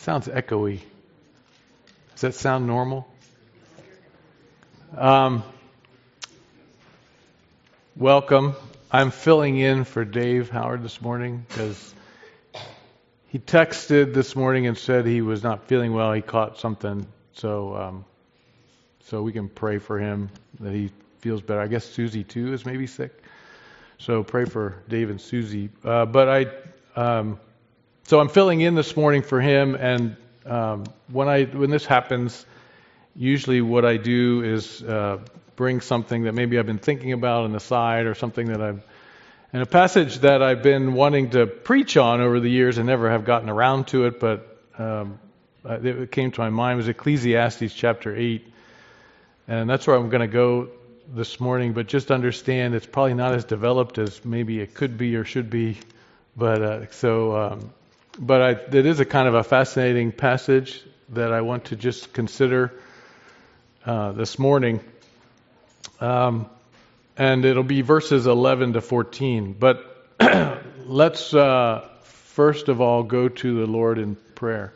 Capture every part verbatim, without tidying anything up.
sounds echoey. Does that sound normal? Um, welcome. I'm filling in for Dave Howard this morning because he texted this morning and said he was not feeling well. He caught something, so um, so we can pray for him that he feels better. I guess Susie too is maybe sick, so pray for Dave and Susie. Uh, but I, um, so I'm filling in this morning for him, and um, when I when this happens, usually what I do is uh, bring something that maybe I've been thinking about on the side, or something that I've and a passage that I've been wanting to preach on over the years and never have gotten around to it, but um, it came to my mind was Ecclesiastes chapter eight, and that's where I'm going to go this morning. But just understand it's probably not as developed as maybe it could be or should be. But uh, so, um, but I, it is a kind of a fascinating passage that I want to just consider uh, this morning. Um, And it'll be verses eleven to fourteen. But let's uh, first of all go to the Lord in prayer.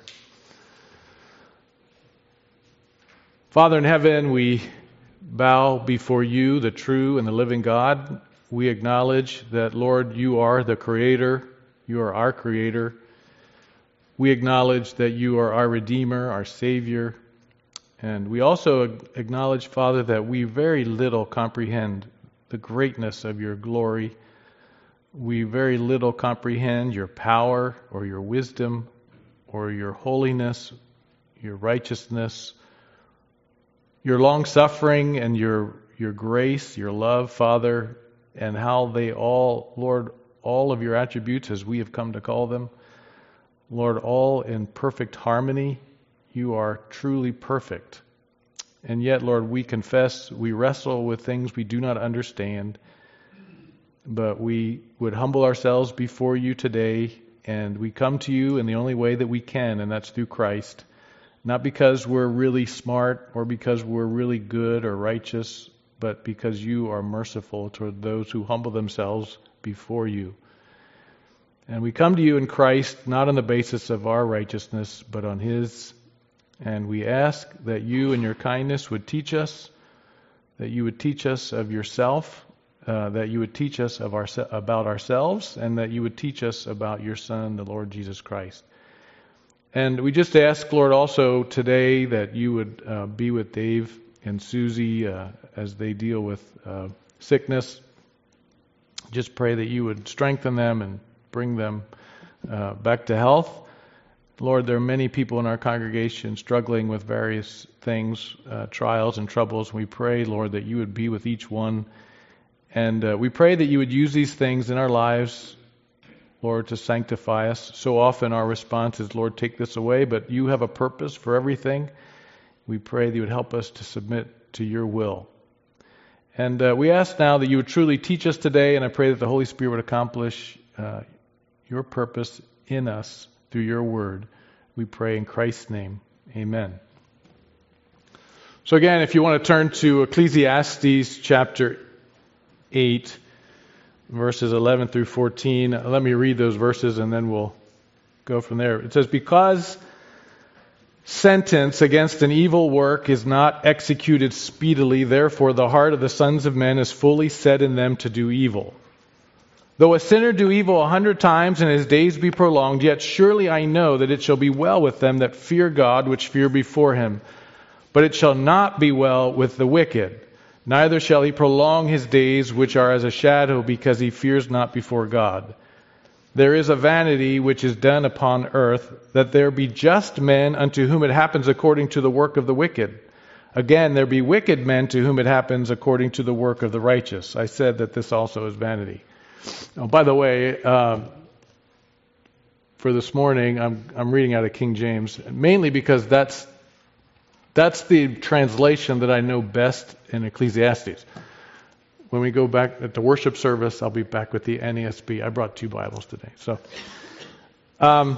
Father in heaven, we bow before you, the true and the living God. We acknowledge that, Lord, you are the Creator. You are our Creator. We acknowledge that you are our Redeemer, our Savior. And we also acknowledge, Father, that we very little comprehend the greatness of your glory. We very little comprehend your power or your wisdom or your holiness, your righteousness, your long-suffering and your your grace, your love, Father, and how they all, Lord, all of your attributes as we have come to call them, Lord, all in perfect harmony. You are truly perfect. And yet, Lord, we confess we wrestle with things we do not understand, but we would humble ourselves before you today, and we come to you in the only way that we can, and that's through Christ. Not because we're really smart or because we're really good or righteous, but because you are merciful toward those who humble themselves before you. And we come to you in Christ, not on the basis of our righteousness, but on His. And we ask that you in your kindness would teach us, that you would teach us of yourself, uh, that you would teach us of our, about ourselves, and that you would teach us about your Son, the Lord Jesus Christ. And we just ask, Lord, also today that you would uh, be with Dave and Susie uh, as they deal with uh, sickness. Just pray that you would strengthen them and bring them uh, back to health. Lord, there are many people in our congregation struggling with various things, uh, trials and troubles. We pray, Lord, that you would be with each one. And uh, we pray that you would use these things in our lives, Lord, to sanctify us. So often our response is, Lord, take this away, but you have a purpose for everything. We pray that you would help us to submit to your will. And uh, we ask now that you would truly teach us today, and I pray that the Holy Spirit would accomplish uh, your purpose in us through your word. We pray in Christ's name. Amen. So again, if you want to turn to Ecclesiastes chapter eight, verses eleven through fourteen, let me read those verses and then we'll go from there. It says, "Because sentence against an evil work is not executed speedily, therefore the heart of the sons of men is fully set in them to do evil. Though a sinner do evil a hundred times and his days be prolonged, yet surely I know that it shall be well with them that fear God, which fear before him. But it shall not be well with the wicked. Neither shall he prolong his days, which are as a shadow, because he fears not before God. There is a vanity which is done upon earth, that there be just men unto whom it happens according to the work of the wicked. Again, there be wicked men to whom it happens according to the work of the righteous." I said that this also is vanity. Oh, by the way, uh, for this morning, I'm I'm reading out of King James, mainly because that's that's the translation that I know best in Ecclesiastes. When we go back at the worship service, I'll be back with the N A S B. I brought two Bibles today. So, um,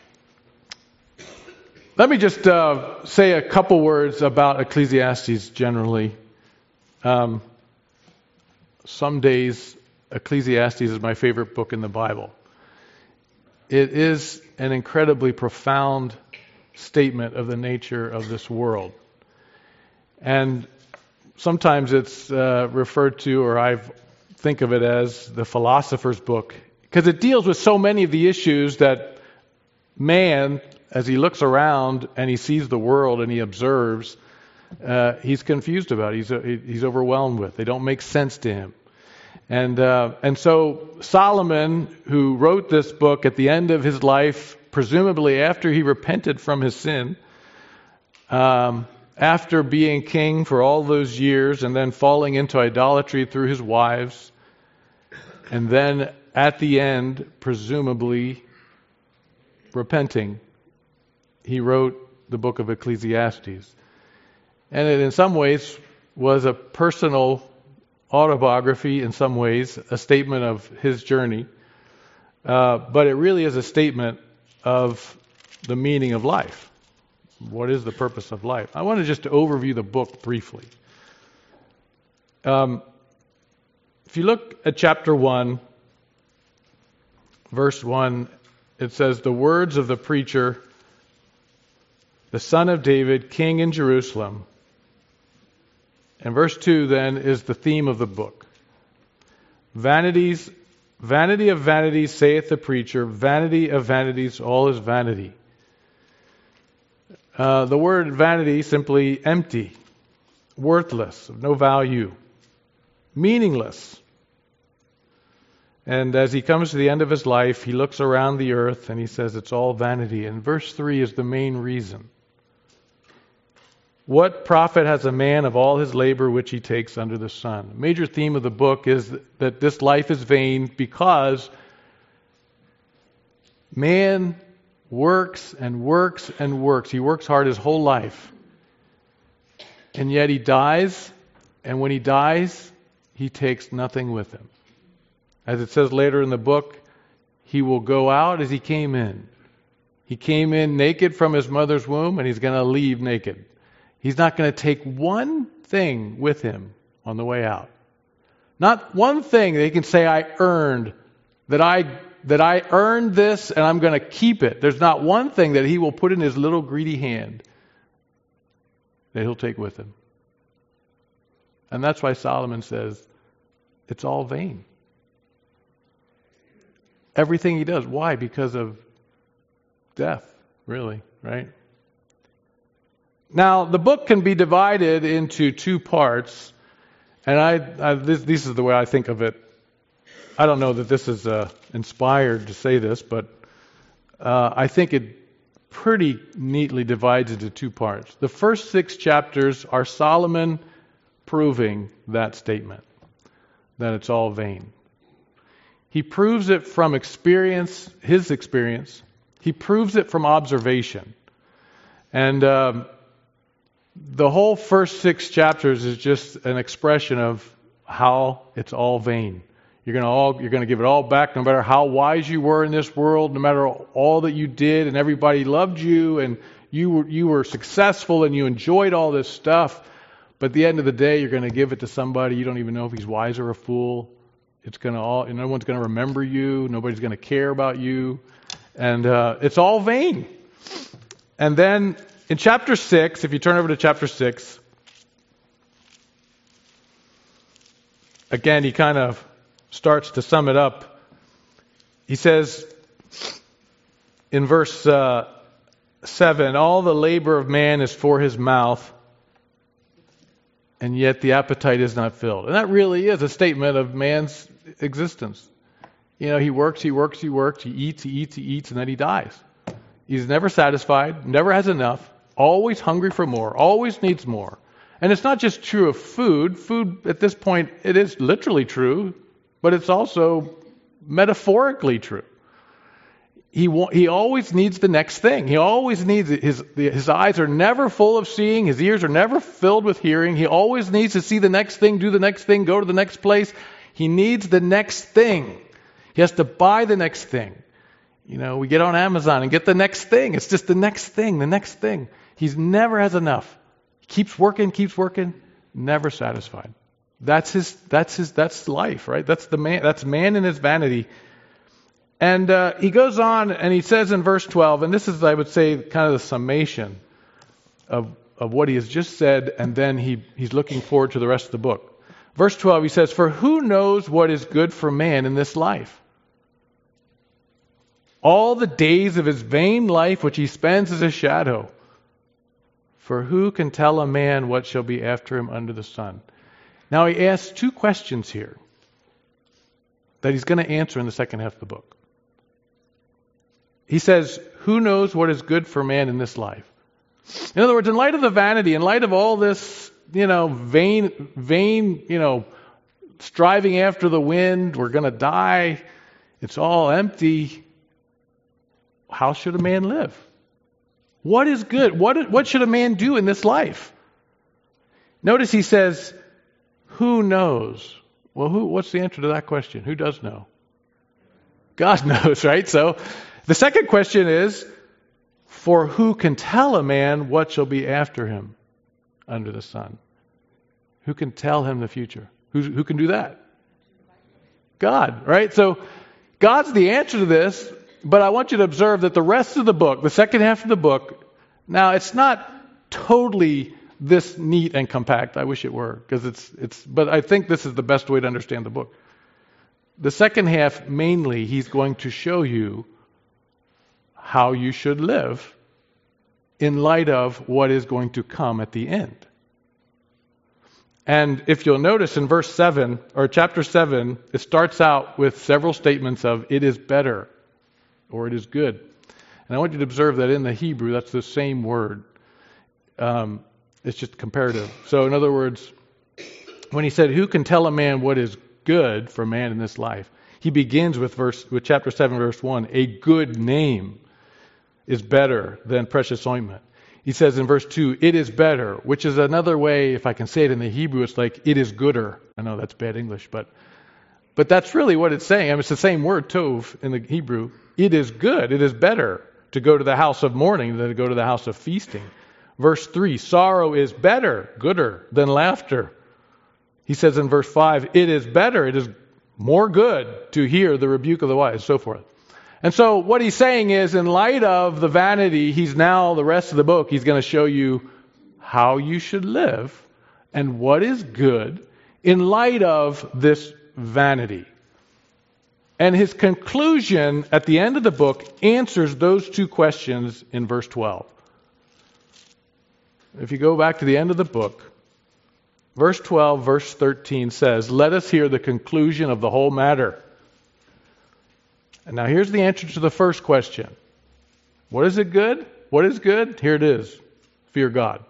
let me just uh, say a couple words about Ecclesiastes generally. Um, some days, Ecclesiastes is my favorite book in the Bible. It is an incredibly profound statement of the nature of this world. And sometimes it's uh, referred to, or I think of it as, the philosopher's book, because it deals with so many of the issues that man, as he looks around and he sees the world and he observes, uh, he's confused about. He's uh, he's overwhelmed with. They don't make sense to him. And uh, and so Solomon, who wrote this book at the end of his life, presumably after he repented from his sin, um, after being king for all those years and then falling into idolatry through his wives, and then at the end, presumably repenting, he wrote the book of Ecclesiastes. And it in some ways was a personal autobiography, in some ways, a statement of his journey. Uh, but it really is a statement of the meaning of life. What is the purpose of life? I want to just overview the book briefly. Um, if you look at chapter one, verse one, it says, "The words of the preacher, the son of David, king in Jerusalem." And verse two then is the theme of the book. Vanities, vanity of vanities, saith the preacher, vanity of vanities, all is vanity. Uh, the word vanity, simply empty, worthless, of no value, meaningless. And as he comes to the end of his life, he looks around the earth and he says it's all vanity. And verse three is the main reason. What profit has a man of all his labor which he takes under the sun? The major theme of the book is that this life is vain because man works and works and works. He works hard his whole life. And yet he dies, and when he dies, he takes nothing with him. As it says later in the book, he will go out as he came in. He came in naked from his mother's womb, and he's going to leave naked. He's not going to take one thing with him on the way out. Not one thing that he can say, I earned, that I that I earned this and I'm going to keep it. There's not one thing that he will put in his little greedy hand that he'll take with him. And that's why Solomon says, it's all vain. Everything he does. Why? Because of death, really, right? Now, the book can be divided into two parts, and I, I this, this is the way I think of it. I don't know that this is uh, inspired to say this, but uh, I think it pretty neatly divides into two parts. The first six chapters are Solomon proving that statement, that it's all vain. He proves it from experience, his experience. He proves it from observation. And um, the whole first six chapters is just an expression of how it's all vain. You're going to all you're going to give it all back, no matter how wise you were in this world, no matter all that you did, and everybody loved you, and you were you were successful, and you enjoyed all this stuff. But at the end of the day, you're going to give it to somebody you don't even know if he's wise or a fool. It's going to all, no one's going to remember you. Nobody's going to care about you, and uh, it's all vain. And then in chapter six, if you turn over to chapter six, again, he kind of starts to sum it up. He says in verse uh, seven, all the labor of man is for his mouth, and yet the appetite is not filled. And that really is a statement of man's existence. You know, he works, he works, he works, he eats, he eats, he eats, and then he dies. He's never satisfied, never has enough, always hungry for more, always needs more. And it's not just true of food. Food, at this point, it is literally true, but it's also metaphorically true. He he always needs the next thing. He always needs his his eyes are never full of seeing. His ears are never filled with hearing. He always needs to see the next thing, do the next thing, go to the next place. He needs the next thing. He has to buy the next thing. You know, we get on Amazon and get the next thing. It's just the next thing, the next thing. He never has enough. He keeps working, keeps working, never satisfied. That's his. That's his. That's life, right? That's the man. That's man in his vanity. And uh, he goes on and he says in verse twelve, and this is, I would say, kind of the summation of, of what he has just said, and then he, he's looking forward to the rest of the book. Verse twelve, he says, "For who knows what is good for man in this life? All the days of his vain life which he spends as a shadow. For who can tell a man what shall be after him under the sun?" Now he asks two questions here that he's going to answer in the second half of the book. He says, who knows what is good for man in this life? In other words, in light of the vanity, in light of all this, you know, vain, vain, you know, striving after the wind, we're going to die, it's all empty. How should a man live? What is good? What, what should a man do in this life? Notice he says, who knows? Well, who? What's the answer to that question? Who does know? God knows, right? So the second question is, for who can tell a man what shall be after him under the sun? Who can tell him the future? Who, who can do that? God, right? So God's the answer to this, but I want you to observe that the rest of the book, the second half of the book, now it's not totally this neat and compact. I wish it were, because it's it's. But I think this is the best way to understand the book. The second half, mainly, he's going to show you how you should live in light of what is going to come at the end. And if you'll notice in verse seven, or chapter seven, it starts out with several statements of "it is better," or "it is good." And I want you to observe that in the Hebrew, that's the same word. Um, it's just comparative. So in other words, when he said, who can tell a man what is good for man in this life? He begins with verse with chapter seven, verse one. A good name is better than precious ointment. He says in verse two, it is better, which is another way, if I can say it in the Hebrew, it's like it is gooder. I know that's bad English, but but that's really what it's saying. I mean, it's the same word, tov, in the Hebrew. It is good, it is better to go to the house of mourning than to go to the house of feasting. Verse three, sorrow is better, gooder than laughter. He says in verse five, it is better, it is more good to hear the rebuke of the wise, and so forth. And so what he's saying is, in light of the vanity, he's now, the rest of the book, he's going to show you how you should live and what is good in light of this vanity. And his conclusion at the end of the book answers those two questions in verse twelve. If you go back to the end of the book, verse twelve, verse thirteen says, let us hear the conclusion of the whole matter. And now here's the answer to the first question. What is it good? What is good? Here it is. Fear God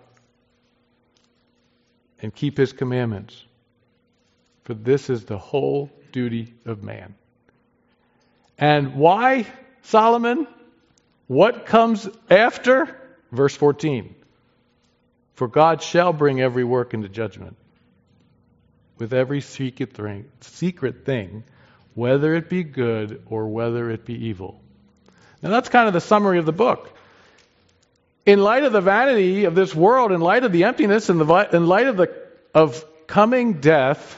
and keep His commandments. For this is the whole duty of man. And why, Solomon? What comes after? Verse fourteen. For God shall bring every work into judgment with every secret thing, secret thing, whether it be good or whether it be evil. Now that's kind of the summary of the book. In light of the vanity of this world, in light of the emptiness, in, the, in light of the of coming death,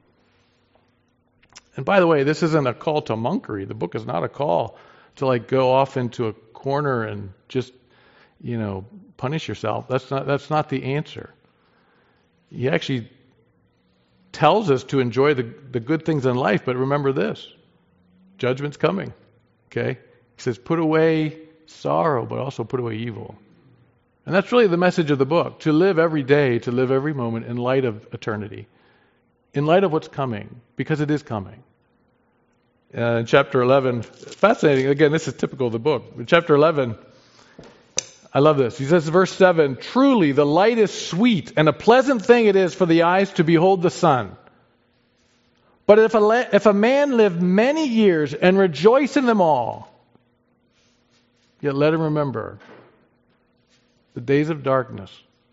and by the way, this isn't a call to monkery. The book is not a call to like go off into a corner and just, you know, punish yourself. That's not that's not the answer. He actually tells us to enjoy the, the good things in life, but remember this. Judgment's coming. Okay? He says, put away sorrow, but also put away evil. And that's really the message of the book. To live every day, to live every moment in light of eternity. In light of what's coming, because it is coming. Uh, in chapter eleven, fascinating. Again, this is typical of the book. In chapter eleven, I love this. He says, verse seven, truly the light is sweet, and a pleasant thing it is for the eyes to behold the sun. But if a, if a man live many years and rejoice in them all, yet let him remember the days of darkness,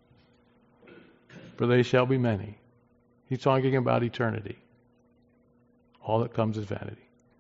for they shall be many. He's talking about eternity. All that comes is vanity.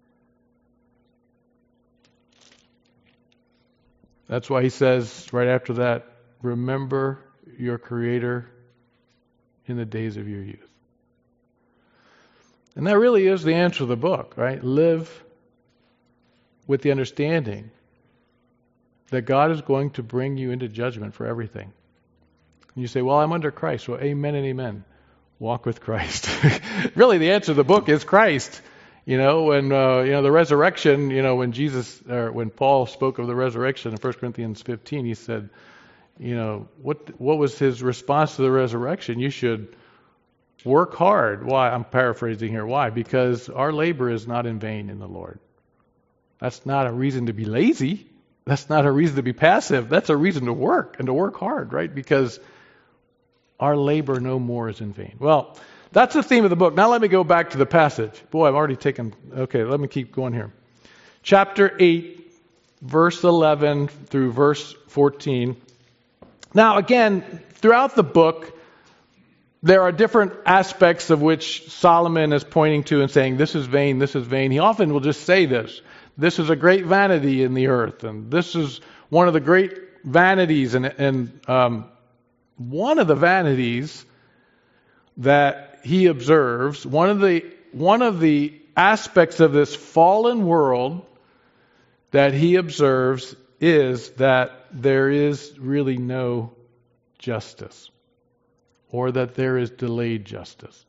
That's why he says right after that, remember your Creator in the days of your youth. And that really is the answer to the book, right? Live with the understanding that God is going to bring you into judgment for everything. And you say, well, I'm under Christ. Well, amen and amen. Walk with Christ. Really, the answer to the book is Christ. You know, when uh, you know the resurrection. You know, when Jesus or when Paul spoke of the resurrection in First Corinthians fifteen, he said, you know, what what was his response to the resurrection? You should work hard. Why? I'm paraphrasing here. Why? Because our labor is not in vain in the Lord. That's not a reason to be lazy. That's not a reason to be passive. That's a reason to work and to work hard, right? Because our labor no more is in vain. Well, that's the theme of the book. Now let me go back to the passage. Boy, I've already taken... Okay, let me keep going here. Chapter eight, verse eleven through verse fourteen. Now again, throughout the book, there are different aspects of which Solomon is pointing to and saying, this is vain, this is vain. He often will just say this. This is a great vanity in the earth, and this is one of the great vanities. And, and um, one of the vanities that he observes, one of the one of the aspects of this fallen world that he observes is that there is really no justice, or that there is delayed justice.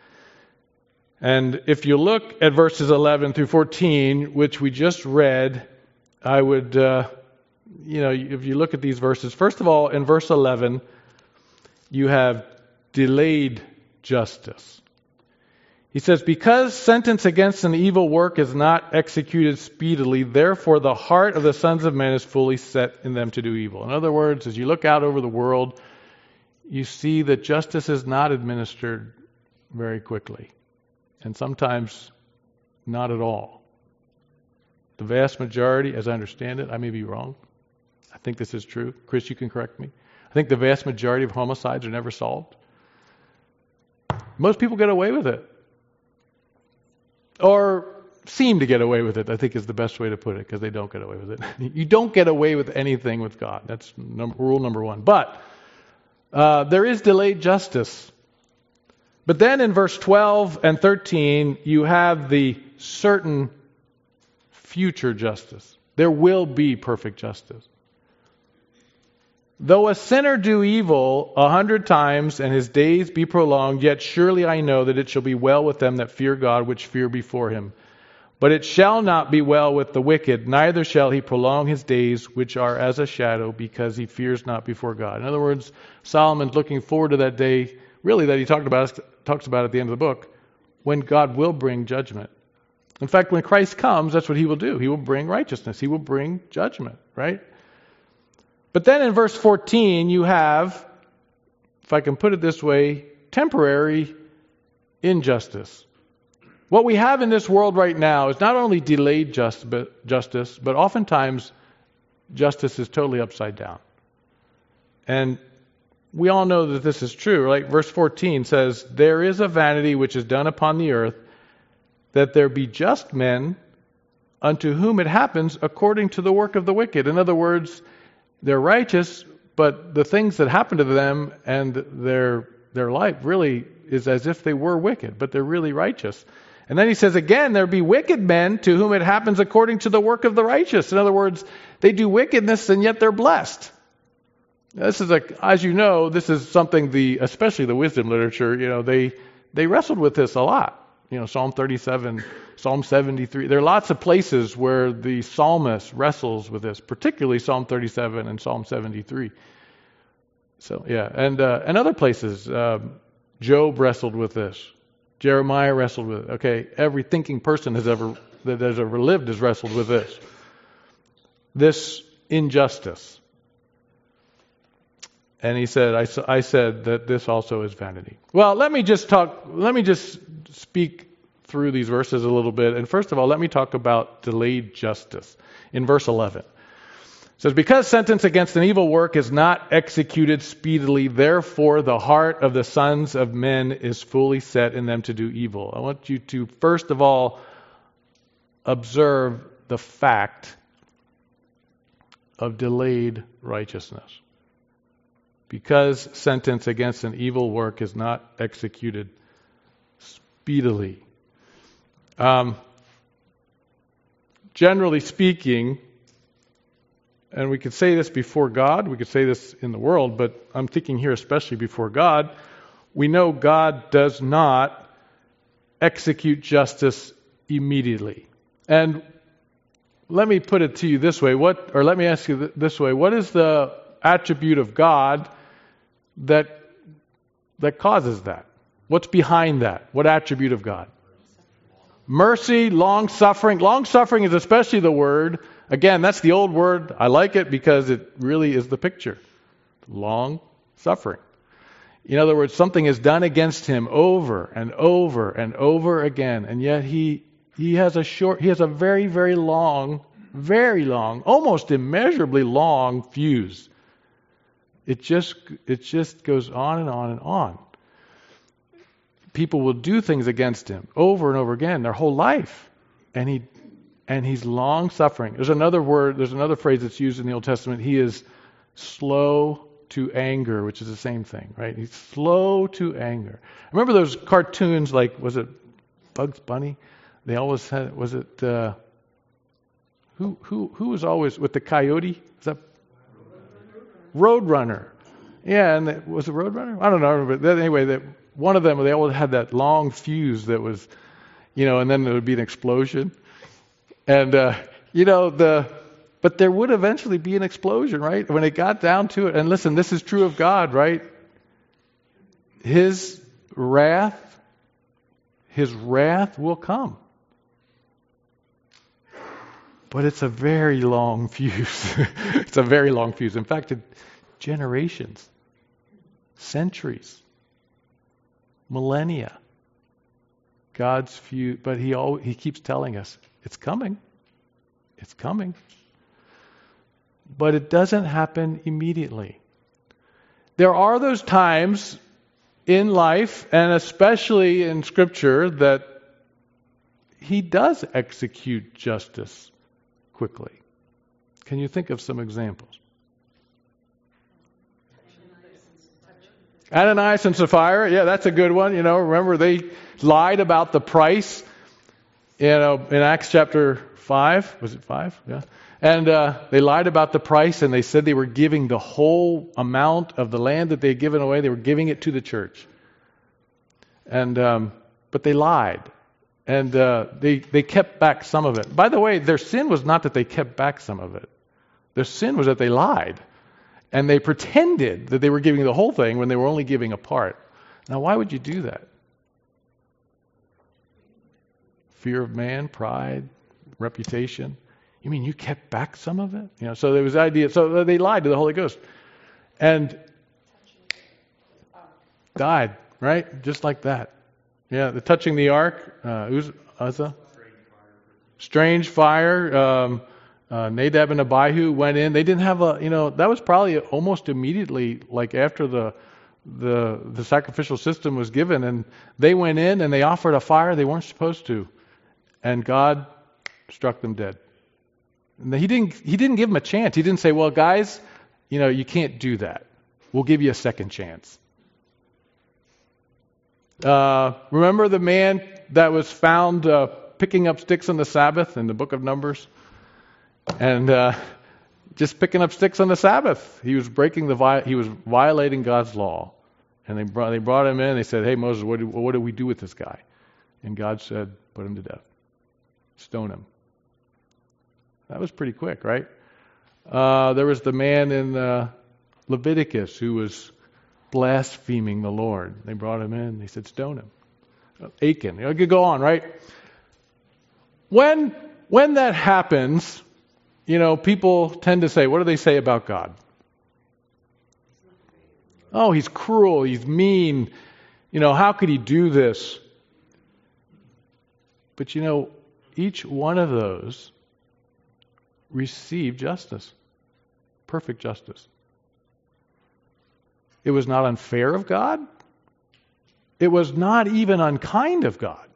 And if you look at verses eleven through fourteen, which we just read, I would, uh, you know, if you look at these verses, first of all, in verse eleven, you have delayed justice. He says, because sentence against an evil work is not executed speedily, therefore the heart of the sons of men is fully set in them to do evil. In other words, as you look out over the world, you see that justice is not administered very quickly. And sometimes not at all. The vast majority, as I understand it, I may be wrong. I think this is true. Chris, you can correct me. I think the vast majority of homicides are never solved. Most people get away with it. Or seem to get away with it, I think is the best way to put it, because they don't get away with it. You don't get away with anything with God. That's number, rule number one. But uh, there is delayed justice. But then in verse twelve and thirteen, you have the certain future justice. There will be perfect justice. Though a sinner do evil a hundred times and his days be prolonged, yet surely I know that it shall be well with them that fear God, which fear before him. But it shall not be well with the wicked, neither shall he prolong his days, which are as a shadow, because he fears not before God. In other words, Solomon's looking forward to that day, really that he talked about, talks about at the end of the book, when God will bring judgment. In fact, when Christ comes, that's what he will do. He will bring righteousness. He will bring judgment, right? But then in verse fourteen, you have, if I can put it this way, temporary injustice. What we have in this world right now is not only delayed just, but justice, but oftentimes justice is totally upside down. And we all know that this is true, right? Verse fourteen says, there is a vanity which is done upon the earth, that there be just men unto whom it happens according to the work of the wicked. In other words, they're righteous, but the things that happen to them and their their life really is as if they were wicked, but they're really righteous. And then he says again, there be wicked men to whom it happens according to the work of the righteous. In other words, they do wickedness and yet they're blessed. This is a, as you know, this is something the, especially the wisdom literature, you know, they they wrestled with this a lot. You know, Psalm thirty-seven, Psalm seventy-three. There are lots of places where the psalmist wrestles with this, particularly Psalm thirty-seven and Psalm seventy-three. So, yeah, and uh, and other places, um, Job wrestled with this. Jeremiah wrestled with it. Okay, every thinking person has ever that has ever lived has wrestled with this. This injustice. And he said, I, I said that this also is vanity. Well, let me just talk, let me just speak through these verses a little bit. And first of all, let me talk about delayed justice. In verse eleven, it says, because sentence against an evil work is not executed speedily, therefore the heart of the sons of men is fully set in them to do evil. I want you to, first of all, observe the fact of delayed righteousness. Because sentence against an evil work is not executed speedily. Um, generally speaking, and we could say this before God, we could say this in the world, but I'm thinking here especially before God, we know God does not execute justice immediately. And let me put it to you this way, what, or let me ask you this way, what is the attribute of God that that causes that? What's behind that? What attribute of God? Mercy, long-suffering. Long-suffering is especially the word. Again, that's the old word. I like it because it really is the picture. Long-suffering. In other words, something is done against him over and over and over again, and yet he he has a short, he has a very, very long, very long, almost immeasurably long fuse. It just it just goes on and on and on. People will do things against him over and over again their whole life, and he and he's long-suffering. There's another word, there's another phrase that's used in the Old Testament. He is slow to anger, which is the same thing, right? He's slow to anger. Remember those cartoons, like, was it Bugs Bunny? They always had, was it, uh, who who who was always, with the coyote? Is that Roadrunner? Yeah, and it, was it Roadrunner? I don't know, but anyway, that one of them, they always had that long fuse that was, you know, and then there would be an explosion. And, uh, you know, the... But there would eventually be an explosion, right? When it got down to it. And listen, this is true of God, right? His wrath, His wrath will come. But it's a very long fuse. It's a very long fuse. In fact, it, generations, centuries, millennia. God's fuse, but He always, He keeps telling us, it's coming. It's coming. But it doesn't happen immediately. There are those times in life, and especially in Scripture, that He does execute justice quickly. Can you think of some examples? Ananias and Sapphira, yeah, that's a good one. You know, remember they lied about the price. You know, in Acts chapter five, was it five? Yeah. And uh, they lied about the price, and they said they were giving the whole amount of the land that they had given away. They were giving it to the church. And um, but they lied, and uh, they they kept back some of it. By the way, their sin was not that they kept back some of it. Their sin was that they lied, and they pretended that they were giving the whole thing when they were only giving a part. Now, why would you do that? Fear of man, pride, reputation. You mean you kept back some of it? You know, so there was the idea. So they lied to the Holy Ghost, and died, right? Just like that. Yeah, the touching the ark. Uh, who's Uzzah? Strange fire. Um, uh, Nadab and Abihu went in. They didn't have a. You know, that was probably almost immediately, like after the the the sacrificial system was given, and they went in and they offered a fire they weren't supposed to, and God struck them dead. He didn't he didn't give them a chance. He didn't say, well, guys, you know, you can't do that. We'll give you a second chance. Uh, remember the man that was found uh, picking up sticks on the Sabbath in the book of Numbers? And uh, just picking up sticks on the Sabbath. He was breaking the vi- he was violating God's law. And they brought they brought him in. They said, hey, Moses, what do, what do we do with this guy? And God said, put him to death. Stone him. That was pretty quick, right? Uh, there was the man in uh, Leviticus who was blaspheming the Lord. They brought him in. They said, stone him. Uh, Achan. You could go on, right? When when that happens, you know, people tend to say, what do they say about God? Oh, he's cruel. He's mean. You know, how could he do this? But you know, each one of those received justice. Perfect justice. It was not unfair of God. It was not even unkind of God.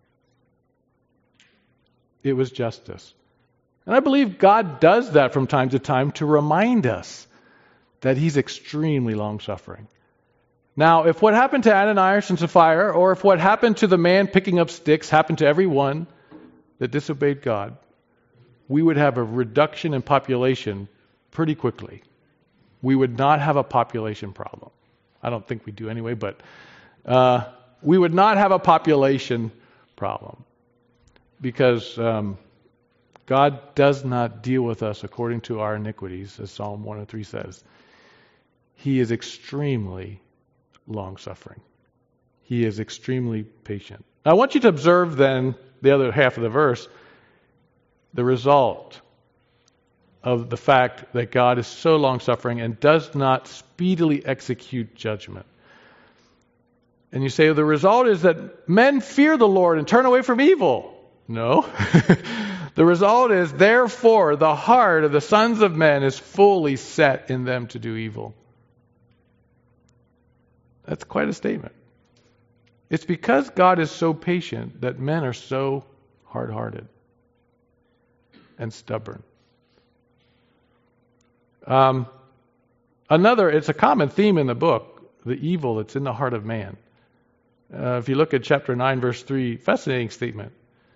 It was justice. And I believe God does that from time to time to remind us that He's extremely long-suffering. Now, if what happened to Ananias and Sapphira, or if what happened to the man picking up sticks happened to everyone that disobeyed God, we would have a reduction in population pretty quickly. We would not have a population problem. I don't think we do anyway, but uh, we would not have a population problem because um, God does not deal with us according to our iniquities, as Psalm one oh three says. He is extremely long-suffering. He is extremely patient. Now, I want you to observe then the other half of the verse, the result of the fact that God is so long-suffering and does not speedily execute judgment. And you say, the result is that men fear the Lord and turn away from evil. No. The result is, therefore, the heart of the sons of men is fully set in them to do evil. That's quite a statement. It's because God is so patient that men are so hard-hearted and stubborn. Um, another, it's a common theme in the book, the evil that's in the heart of man. Uh, if you look at chapter nine, verse three, fascinating statement.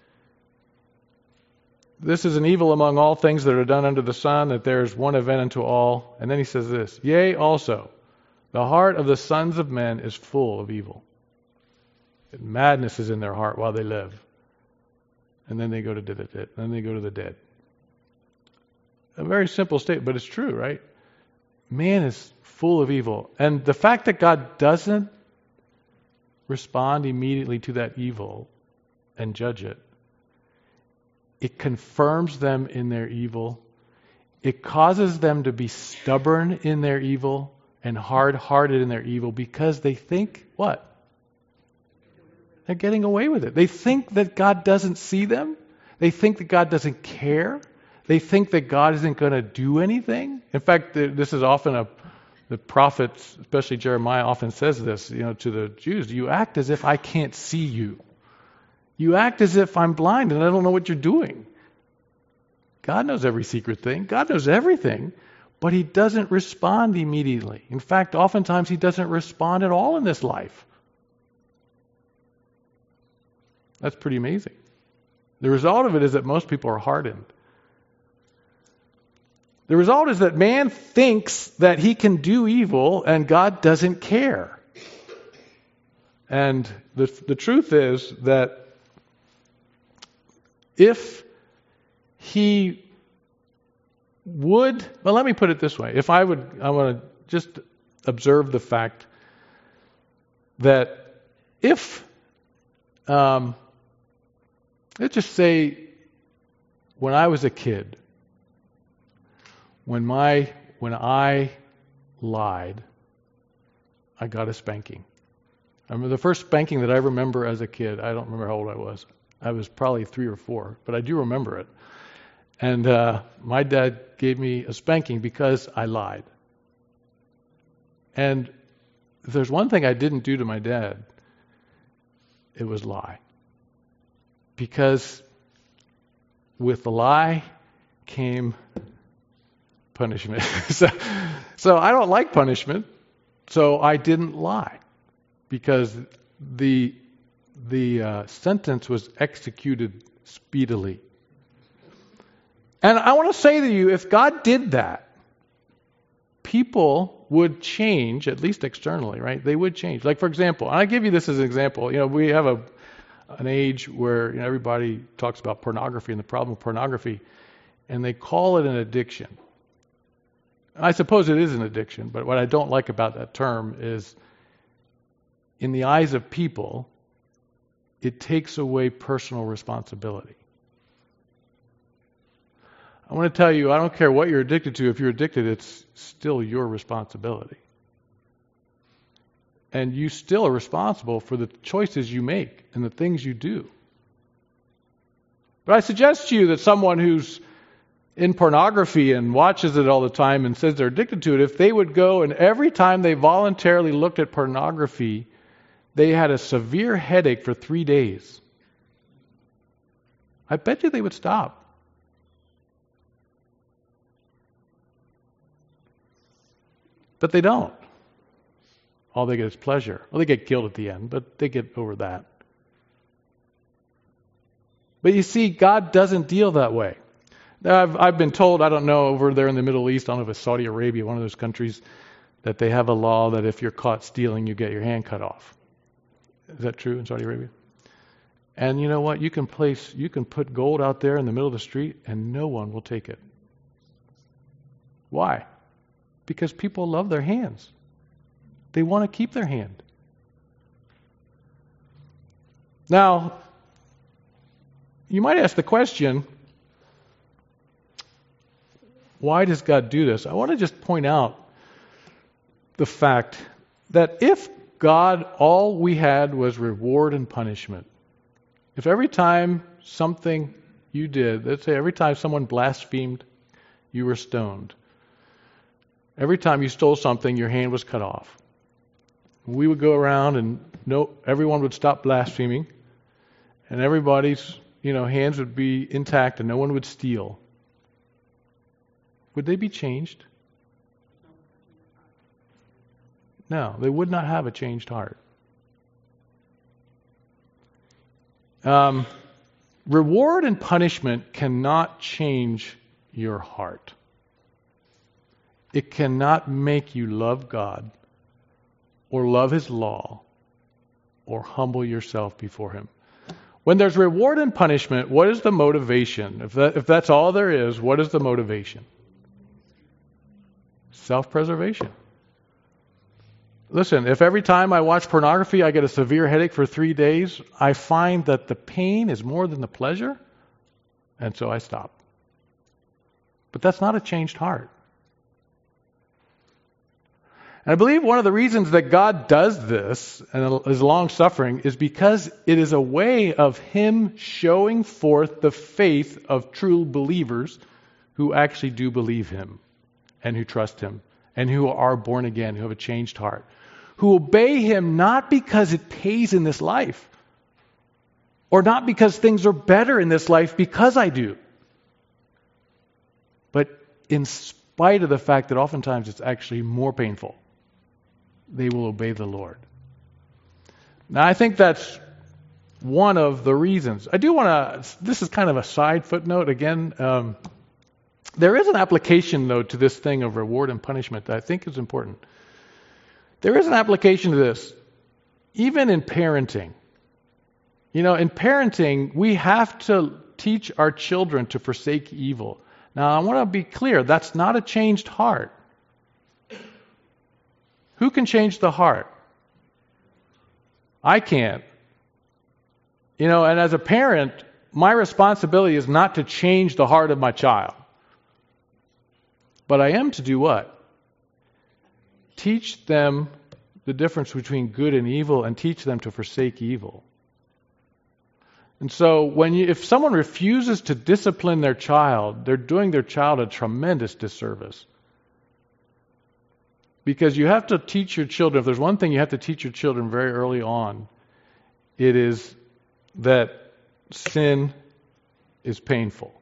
This is an evil among all things that are done under the sun, that there is one event unto all. And then he says this, yea, also, the heart of the sons of men is full of evil. And madness is in their heart while they live. And then they go to the dead. Then they go to the dead. A very simple statement, but it's true, right? Man is full of evil. And the fact that God doesn't respond immediately to that evil and judge it, it confirms them in their evil. It causes them to be stubborn in their evil and hard-hearted in their evil because they think, what? They're getting away with it. They think that God doesn't see them. They think that God doesn't care. They think that God isn't going to do anything. In fact, this is often a, the prophets, especially Jeremiah, often says this, you know, to the Jews. You act as if I can't see you. You act as if I'm blind and I don't know what you're doing. God knows every secret thing. God knows everything, but He doesn't respond immediately. In fact, oftentimes He doesn't respond at all in this life. That's pretty amazing. The result of it is that most people are hardened. The result is that man thinks that he can do evil and God doesn't care. And the, the truth is that if he would, well, let me put it this way. If I would, I want to just observe the fact that if, um, let's just say when I was a kid, when my, when I lied, I got a spanking. I remember the first spanking that I remember as a kid, I don't remember how old I was. I was probably three or four, but I do remember it. And uh, my dad gave me a spanking because I lied. And if there's one thing I didn't do to my dad, it was lie. Because with the lie came punishment. so, so I don't like punishment, so I didn't lie. Because the the uh, sentence was executed speedily. And I want to say to you, if God did that, people would change, at least externally, right? They would change. Like, for example, and I give you this as an example. You know, we have a an age where, you know, everybody talks about pornography and the problem with pornography, and they call it an addiction. I suppose it is an addiction, but what I don't like about that term is, in the eyes of people, it takes away personal responsibility. I want to tell you, I don't care what you're addicted to. If you're addicted, it's still your responsibility. And you still are responsible for the choices you make and the things you do. But I suggest to you that someone who's in pornography and watches it all the time and says they're addicted to it, if they would go and every time they voluntarily looked at pornography, they had a severe headache for three days, I bet you they would stop. But they don't. All they get is pleasure. Well, they get killed at the end, but they get over that. But you see, God doesn't deal that way. I've, I've been told, I don't know, over there in the Middle East, I don't know if it's Saudi Arabia, one of those countries, that they have a law that if you're caught stealing, you get your hand cut off. Is that true in Saudi Arabia? And you know what? You can place, you can put gold out there in the middle of the street and no one will take it. Why? Because people love their hands. They want to keep their hand. Now, you might ask the question, why does God do this? I want to just point out the fact that if God, all we had was reward and punishment, if every time something you did, let's say every time someone blasphemed, you were stoned. Every time you stole something, your hand was cut off. We would go around and no, everyone would stop blaspheming, and everybody's, you know, hands would be intact, and no one would steal. Would they be changed? No, they would not have a changed heart. Um, reward and punishment cannot change your heart. It cannot make you love God or love His law or humble yourself before Him. When there's reward and punishment, what is the motivation? If that, if that's all there is, what is the motivation? Self-preservation. Listen, if every time I watch pornography I get a severe headache for three days, I find that the pain is more than the pleasure, and so I stop. But that's not a changed heart. And I believe one of the reasons that God does this and is long-suffering is because it is a way of Him showing forth the faith of true believers who actually do believe Him and who trust Him and who are born again, who have a changed heart, who obey Him not because it pays in this life or not because things are better in this life because I do, but in spite of the fact that oftentimes it's actually more painful. They will obey the Lord. Now, I think that's one of the reasons. I do want to, this is kind of a side footnote again. Um, there is an application, though, to this thing of reward and punishment that I think is important. There is an application to this, even in parenting. You know, in parenting, we have to teach our children to forsake evil. Now, I want to be clear, that's not a changed heart. Who can change the heart? I can't. You know, and as a parent, my responsibility is not to change the heart of my child. But I am to do what? Teach them the difference between good and evil and teach them to forsake evil. And so when you, if someone refuses to discipline their child, they're doing their child a tremendous disservice. Because you have to teach your children, if there's one thing you have to teach your children very early on, it is that sin is painful.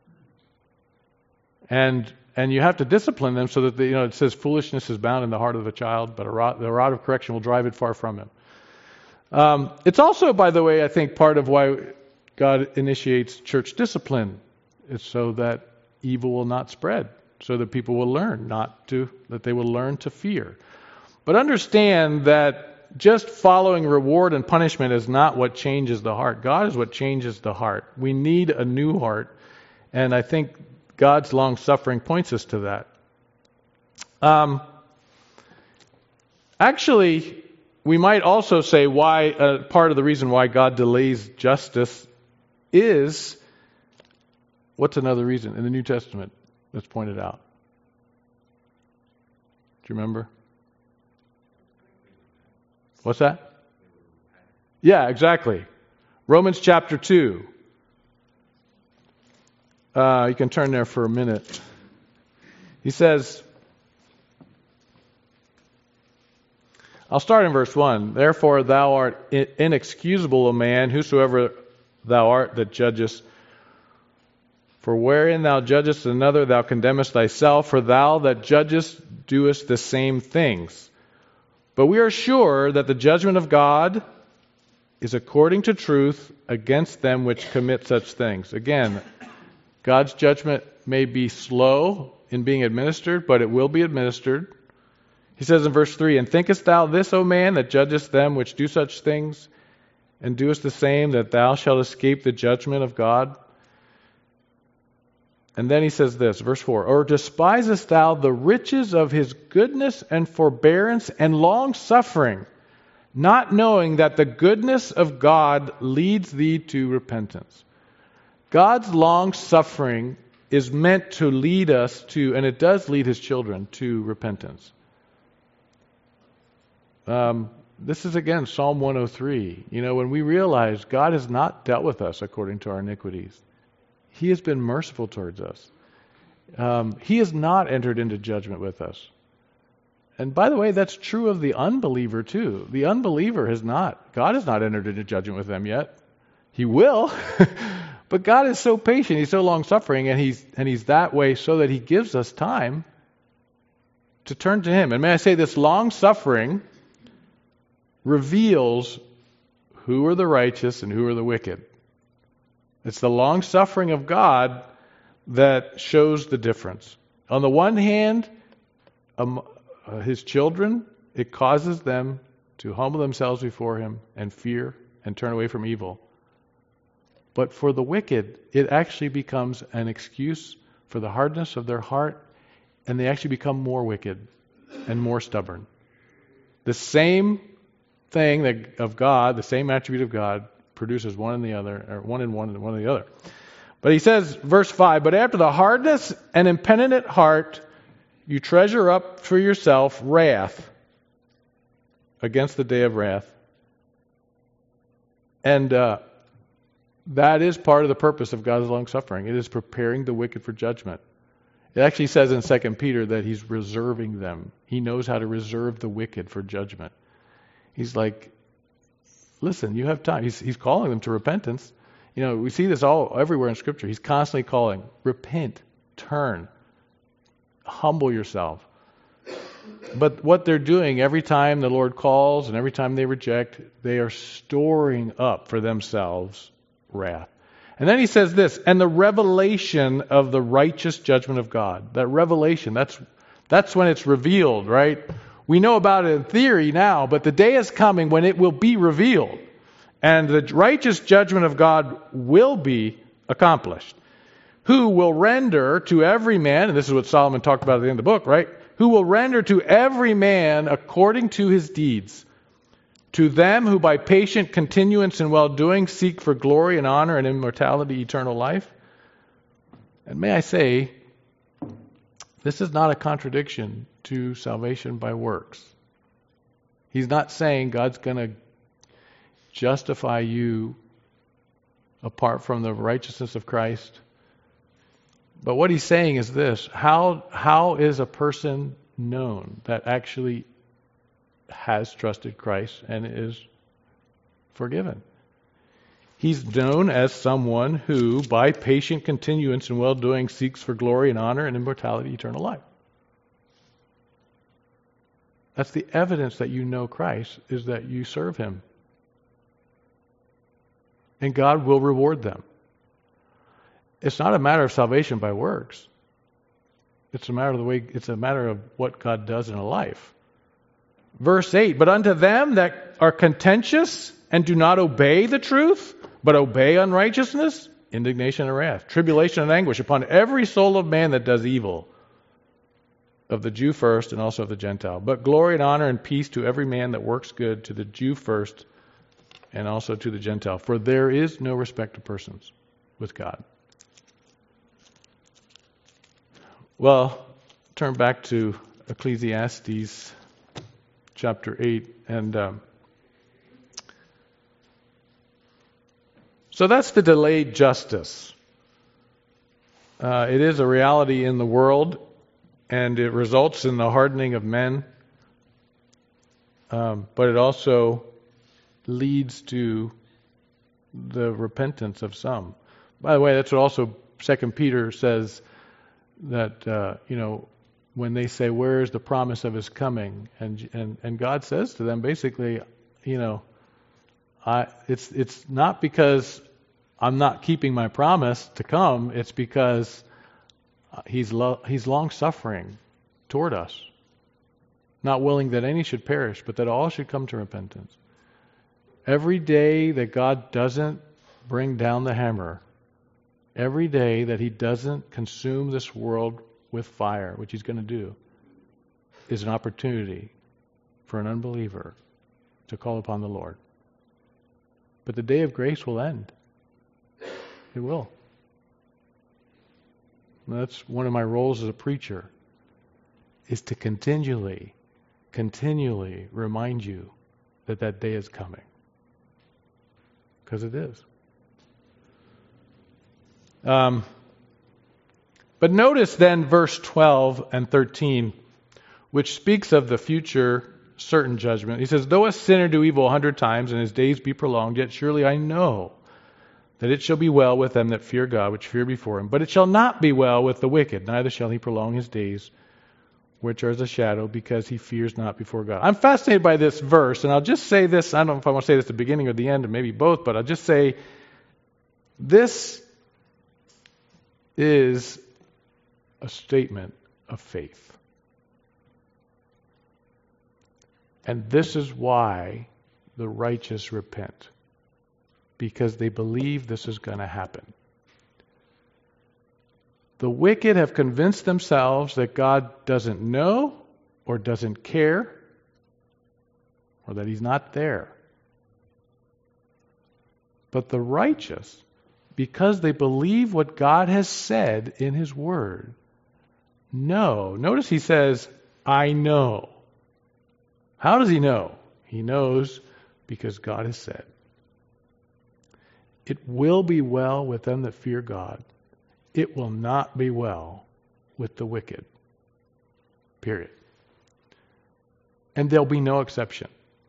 And and you have to discipline them so that, they, you know, it says foolishness is bound in the heart of a child, but a rod, the rod of correction will drive it far from him. Um, it's also, by the way, I think part of why God initiates church discipline is so that evil will not spread. So that people will learn not to, that they will learn to fear. But understand that just following reward and punishment is not what changes the heart. God is what changes the heart. We need a new heart. And I think God's long suffering points us to that. Um, actually, we might also say why, uh, part of the reason why God delays justice is, what's another reason in the New Testament? That's pointed out. Do you remember? What's that? Yeah, exactly. Romans chapter two. Uh, you can turn there for a minute. He says, I'll start in verse one. Therefore thou art inexcusable, a man, whosoever thou art that judgest. For wherein thou judgest another, thou condemnest thyself, for thou that judgest doest the same things. But we are sure that the judgment of God is according to truth against them which commit such things. Again, God's judgment may be slow in being administered, but it will be administered. He says in verse three, "And thinkest thou this, O man, that judgest them which do such things, and doest the same, that thou shalt escape the judgment of God?" And then he says this, verse four, "Or despisest thou the riches of his goodness and forbearance and long-suffering, not knowing that the goodness of God leads thee to repentance?" God's long-suffering is meant to lead us to, and it does lead his children to repentance. Um, this is again Psalm one oh three. You know, when we realize God has not dealt with us according to our iniquities, he has been merciful towards us. Um, he has not entered into judgment with us. And by the way, that's true of the unbeliever too. The unbeliever has not. God has not entered into judgment with them yet. He will. But God is so patient. He's so long-suffering, and he's and he's that way so that he gives us time to turn to him. And may I say, this long-suffering reveals who are the righteous and who are the wicked. It's the long-suffering of God that shows the difference. On the one hand, um, uh, his children, it causes them to humble themselves before him and fear and turn away from evil. But for the wicked, it actually becomes an excuse for the hardness of their heart, and they actually become more wicked and more stubborn. The same thing that of God, the same attribute of God, produces one in the other, or one in one and one in the other. But he says, verse five, "But after the hardness and impenitent heart, you treasure up for yourself wrath against the day of wrath." And uh, that is part of the purpose of God's long-suffering. It is preparing the wicked for judgment. It actually says in Second Peter that he's reserving them. He knows how to reserve the wicked for judgment. He's like, listen, you have time. He's, he's calling them to repentance. You know, we see this all everywhere in Scripture. He's constantly calling, repent, turn, humble yourself. But what they're doing every time the Lord calls and every time they reject, they are storing up for themselves wrath. And then he says this, "And the revelation of the righteous judgment of God." That revelation, that's that's when it's revealed, right? We know about it in theory now, but the day is coming when it will be revealed. And the righteous judgment of God will be accomplished. "Who will render to every man," and this is what Solomon talked about at the end of the book, right? "Who will render to every man according to his deeds. To them who by patient continuance in well-doing seek for glory and honor and immortality, eternal life." And may I say, this is not a contradiction to salvation by works. He's not saying God's going to justify you apart from the righteousness of Christ. But what he's saying is this: how how is a person known that actually has trusted Christ and is forgiven? He's known as someone who, by patient continuance in well-doing, seeks for glory and honor and immortality, eternal life. That's the evidence that you know Christ, is that you serve him. And God will reward them. It's not a matter of salvation by works. It's a matter of the way it's a matter of what God does in a life. Verse eight, "But unto them that are contentious and do not obey the truth, but obey unrighteousness, indignation and wrath, tribulation and anguish upon every soul of man that does evil, of the Jew first and also of the Gentile. But glory and honor and peace to every man that works good, to the Jew first and also to the Gentile. For there is no respect of persons with God." Well, turn back to Ecclesiastes chapter eight. And um, so that's the delayed justice. Uh, it is a reality in the world, and it results in the hardening of men. Um, but it also leads to the repentance of some. By the way, that's what also Second Peter says, that, uh, you know, when they say, "Where is the promise of his coming?" And and and God says to them, basically, you know, I, it's it's not because I'm not keeping my promise to come, it's because he's lo- he's long-suffering toward us, not willing that any should perish, but that all should come to repentance. Every day that God doesn't bring down the hammer, every day that he doesn't consume this world with fire, which he's going to do, is an opportunity for an unbeliever to call upon the Lord. But the day of grace will end. It will. And that's one of my roles as a preacher, is to continually, continually remind you that that day is coming. Because it is. Um, but notice then verse twelve and thirteen, which speaks of the future certain judgment. He says, though a sinner do evil a hundred times and his days be prolonged, yet surely I know that it shall be well with them that fear God, which fear before him. But it shall not be well with the wicked, neither shall he prolong his days, which are as a shadow, because he fears not before God. I'm fascinated by this verse, and I'll just say this, I don't know if I want to say this at the beginning or the end, or maybe both, but I'll just say this is a statement of faith. And this is why the righteous repent, because they believe this is going to happen. The wicked have convinced themselves that God doesn't know or doesn't care or that he's not there. But the righteous, because they believe what God has said in his word, know. Notice he says, I know. How does he know? He knows because God has said. It will be well with them that fear God. It will not be well with the wicked. Period. And there'll be no exception.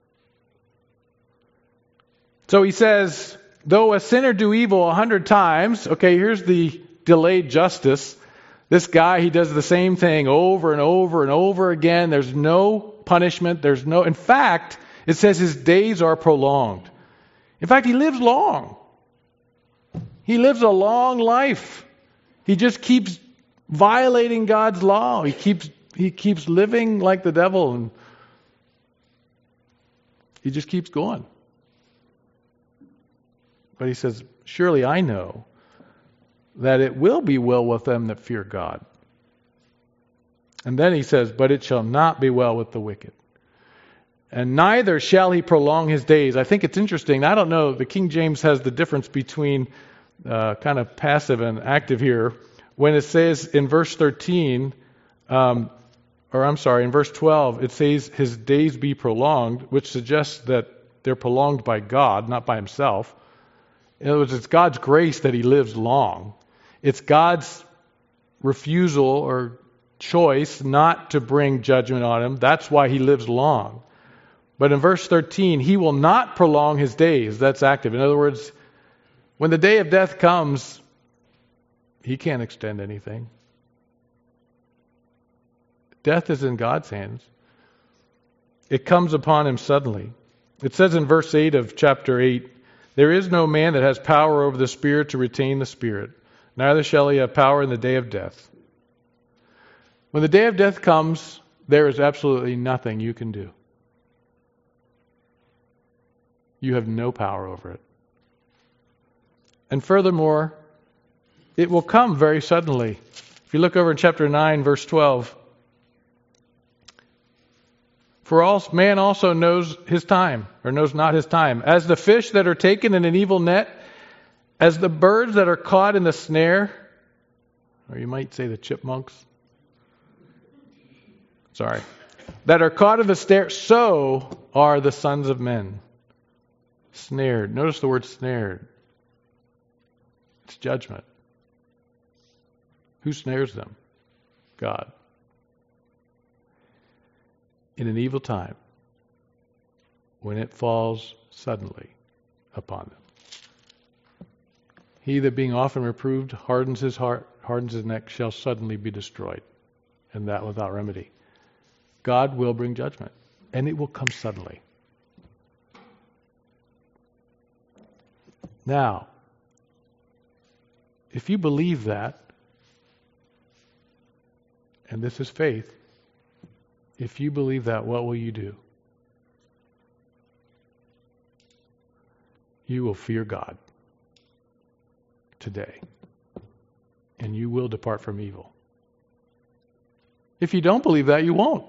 So he says, though a sinner do evil a hundred times, okay, here's the delayed justice. This guy, he does the same thing over and over and over again. There's no punishment. There's no, in fact, it says his days are prolonged. In fact, he lives long. He lives a long life. He just keeps violating God's law. He keeps he keeps living like the devil, and he just keeps going. But he says, surely I know that it will be well with them that fear God. And then he says, but it shall not be well with the wicked. And neither shall he prolong his days. I think it's interesting. I don't know. The King James has the difference between uh, kind of passive and active here. When it says in verse thirteen, um, or I'm sorry, in verse twelve, it says his days be prolonged, which suggests that they're prolonged by God, not by himself. In other words, it's God's grace that he lives long. It's God's refusal or choice not to bring judgment on him. That's why he lives long. But in verse thirteen, he will not prolong his days. That's active. In other words, when the day of death comes, he can't extend anything. Death is in God's hands. It comes upon him suddenly. It says in verse eight of chapter eight, there is no man that has power over the Spirit to retain the Spirit, neither shall he have power in the day of death. When the day of death comes, there is absolutely nothing you can do. You have no power over it. And furthermore, it will come very suddenly. If you look over in chapter nine, verse twelve, for all man also knows his time, or knows not his time. As the fish that are taken in an evil net, as the birds that are caught in the snare, or you might say the chipmunks, sorry, that are caught in the snare, so are the sons of men. Snared. Notice the word snared. It's judgment. Who snares them? God. In an evil time, when it falls suddenly upon them. He that being often reproved hardens his heart, hardens his neck, shall suddenly be destroyed, and that without remedy. God will bring judgment, and it will come suddenly. Now, If you believe that, and this is faith, if you believe that, what will you do? You will fear God today, and you will depart from evil. If you don't believe that, you won't.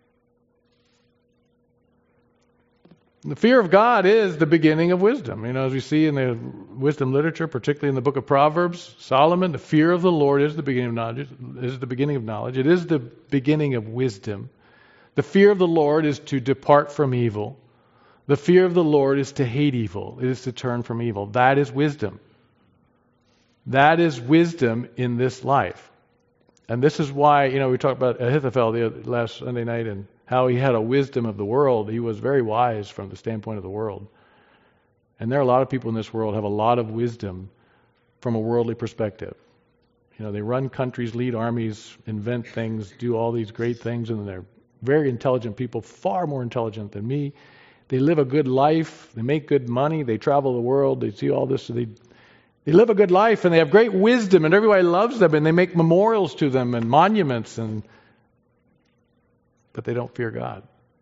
The fear of God is the beginning of wisdom. You know, as we see in the wisdom literature, particularly in the book of Proverbs, Solomon, the fear of the Lord is the beginning of knowledge. Is the beginning of knowledge. It is the beginning of wisdom. The fear of the Lord is to depart from evil. The fear of the Lord is to hate evil. It is to turn from evil. That is wisdom. That is wisdom in this life. And this is why, you know, we talked about Ahithophel the other, last Sunday night and how he had a wisdom of the world. He was very wise from the standpoint of the world. And there are a lot of people in this world have a lot of wisdom from a worldly perspective. You know, they run countries, lead armies, invent things, do all these great things, and they're very intelligent people, far more intelligent than me. They live a good life. They make good money. They travel the world. They see all this. So they They live a good life, and they have great wisdom, and everybody loves them, and they make memorials to them and monuments, and but they don't fear God.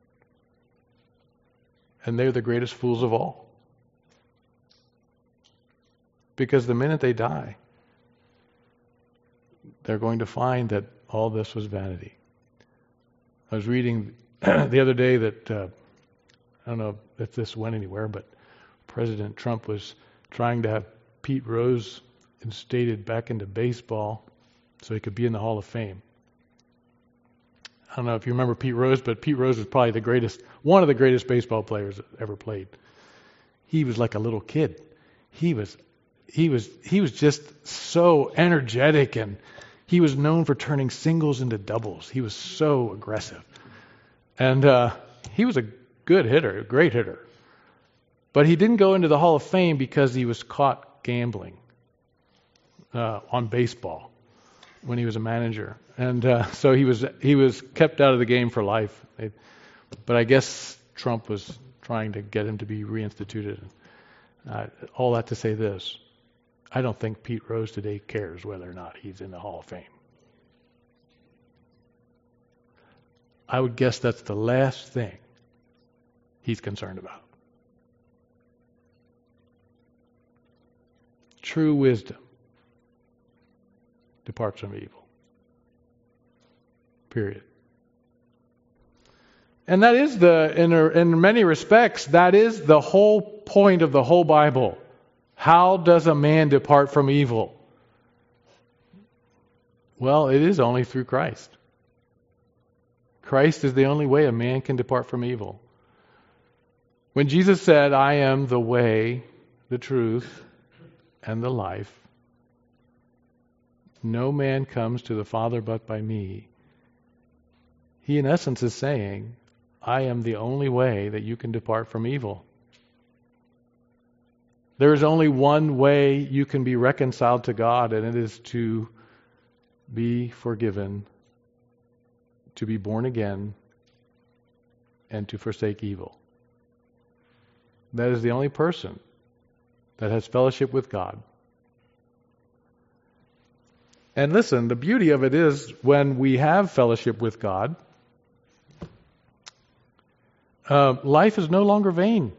And they're the greatest fools of all. Because the minute they die, they're going to find that all this was vanity. I was reading the other day that, uh, I don't know if this went anywhere, but President Trump was trying to have Pete Rose instated back into baseball so he could be in the Hall of Fame. I don't know if you remember Pete Rose, but Pete Rose was probably the greatest, one of the greatest baseball players that ever played. He was like a little kid. He was, he was, he was just so energetic, and he was known for turning singles into doubles. He was so aggressive, and uh, he was a good hitter, a great hitter. But he didn't go into the Hall of Fame because he was caught gambling uh, on baseball when he was a manager, and uh, so he was he was kept out of the game for life. It, but I guess Trump was trying to get him to be reinstituted. Uh, all that to say this: I don't think Pete Rose today cares whether or not he's in the Hall of Fame. I would guess that's the last thing he's concerned about. True wisdom departs from evil. Period. And that is the, in, a, in many respects, that is the whole point of the whole Bible. How does a man depart from evil? Well, it is only through Christ. Christ is the only way a man can depart from evil. When Jesus said, I am the way, the truth, and the life, no man comes to the Father but by me, he in essence is saying, I am the only way that you can depart from evil. There is only one way you can be reconciled to God, and it is to be forgiven, to be born again, and to forsake evil. That is the only person that has fellowship with God. And listen, the beauty of it is when we have fellowship with God, uh, life is no longer vain.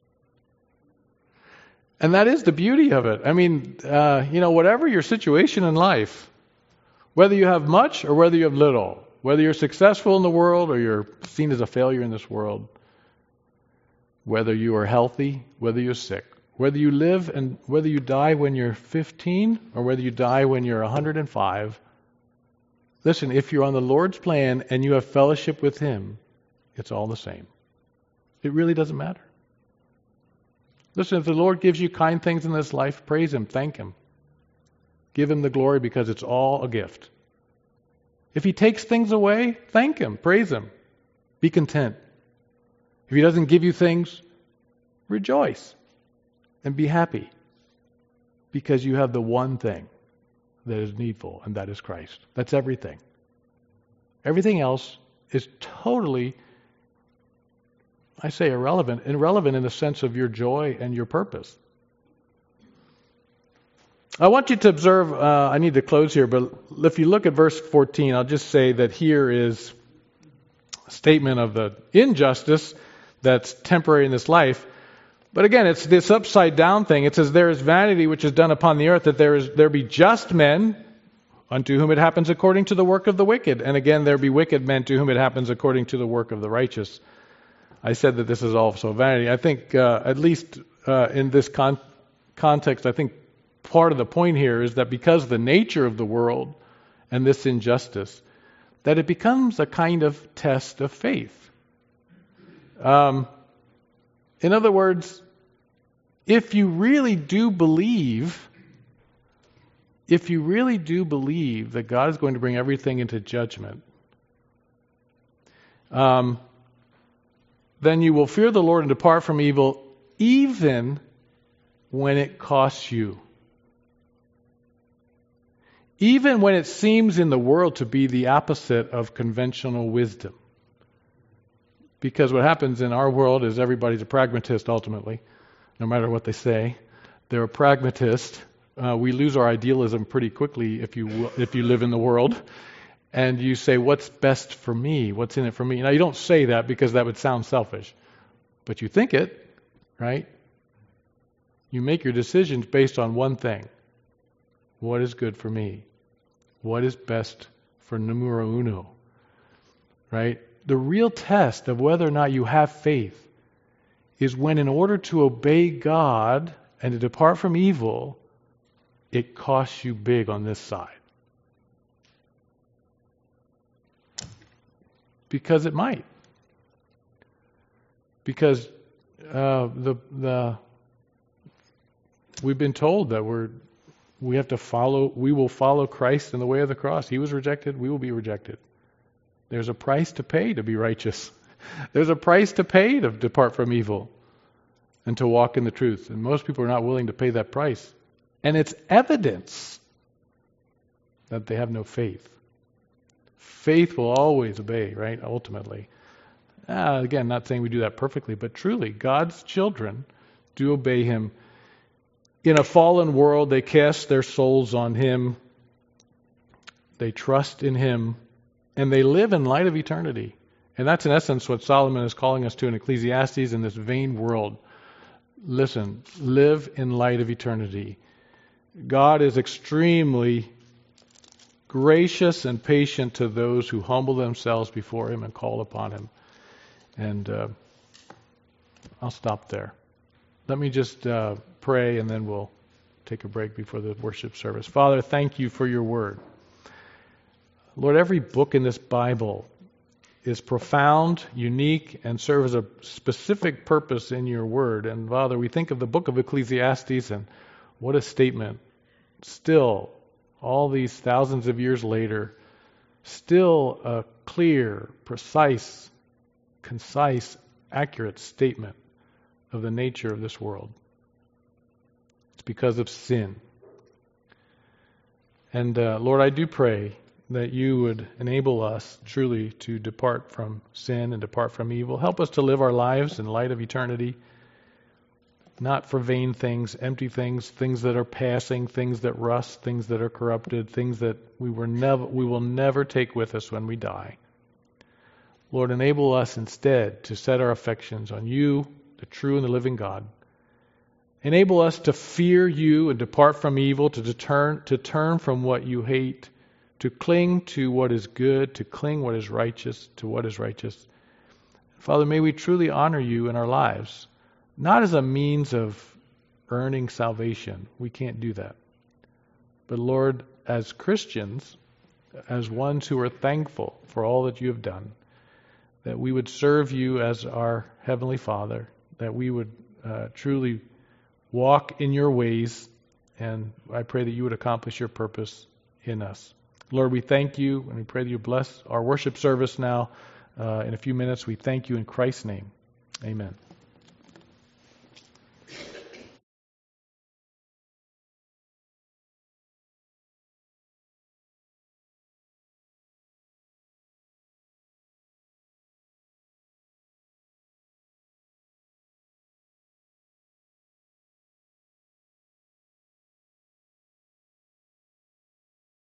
And that is the beauty of it. I mean, uh, you know, whatever your situation in life, whether you have much or whether you have little, whether you're successful in the world or you're seen as a failure in this world, whether you are healthy, whether you're sick, whether you live and whether you die when you're fifteen or whether you die when you're one hundred five, listen, if you're on the Lord's plan and you have fellowship with Him, it's all the same. It really doesn't matter. Listen, if the Lord gives you kind things in this life, praise Him, thank Him. Give Him the glory because it's all a gift. If He takes things away, thank Him, praise Him. Be content. If He doesn't give you things, rejoice and be happy because you have the one thing that is needful, and that is Christ. That's everything. Everything else is totally, I say irrelevant, irrelevant in the sense of your joy and your purpose. I want you to observe, uh, I need to close here, but if you look at verse fourteen, I'll just say that here is a statement of the injustice that's temporary in this life. But again, it's this upside down thing. It says, there is vanity which is done upon the earth, that there is there be just men unto whom it happens according to the work of the wicked. And again, there be wicked men to whom it happens according to the work of the righteous. I said that this is also vanity. I think, uh, at least uh, in this con- context, I think part of the point here is that because of the nature of the world and this injustice, that it becomes a kind of test of faith. Um, in other words, if you really do believe, if you really do believe that God is going to bring everything into judgment, um, then you will fear the Lord and depart from evil, even when it costs you. Even when it seems in the world to be the opposite of conventional wisdom. Because what happens in our world is everybody's a pragmatist ultimately, no matter what they say. They're a pragmatist. Uh, we lose our idealism pretty quickly if you if you live in the world. And you say, what's best for me? What's in it for me? Now, you don't say that because that would sound selfish. But you think it, right? You make your decisions based on one thing. What is good for me? What is best for numero uno? Right? The real test of whether or not you have faith is when, in order to obey God and to depart from evil, it costs you big on this side. Because it might. Because uh, the the we've been told that we're we have to follow. We will follow Christ in the way of the cross. He was rejected. We will be rejected. There's a price to pay to be righteous. There's a price to pay to depart from evil and to walk in the truth. And most people are not willing to pay that price. And it's evidence that they have no faith. Faith will always obey, right? Ultimately. Uh, again, not saying we do that perfectly, but truly, God's children do obey Him. In a fallen world, they cast their souls on Him. They trust in Him. And they live in light of eternity. And that's in essence what Solomon is calling us to in Ecclesiastes in this vain world. Listen, live in light of eternity. God is extremely gracious and patient to those who humble themselves before Him and call upon Him. And uh, I'll stop there. Let me just uh, pray and then we'll take a break before the worship service. Father, thank you for your word. Lord, every book in this Bible is profound, unique, and serves a specific purpose in your word. And Father, we think of the book of Ecclesiastes, and what a statement. Still, all these thousands of years later, still a clear, precise, concise, accurate statement of the nature of this world. It's because of sin. And uh, Lord, I do pray that you would enable us truly to depart from sin and depart from evil. Help us to live our lives in light of eternity, not for vain things, empty things, things that are passing, things that rust, things that are corrupted, things that we were never, we will never take with us when we die. Lord, enable us instead to set our affections on you, the true and the living God. Enable us to fear you and depart from evil, to turn, to turn from what you hate, to cling to what is good, to cling what is righteous, to what is righteous. Father, may we truly honor you in our lives, not as a means of earning salvation. We can't do that. But Lord, as Christians, as ones who are thankful for all that you have done, that we would serve you as our Heavenly Father, that we would uh, truly walk in your ways, and I pray that you would accomplish your purpose in us. Lord, we thank you, and we pray that you bless our worship service now. Uh, in a few minutes, we thank you in Christ's name. Amen.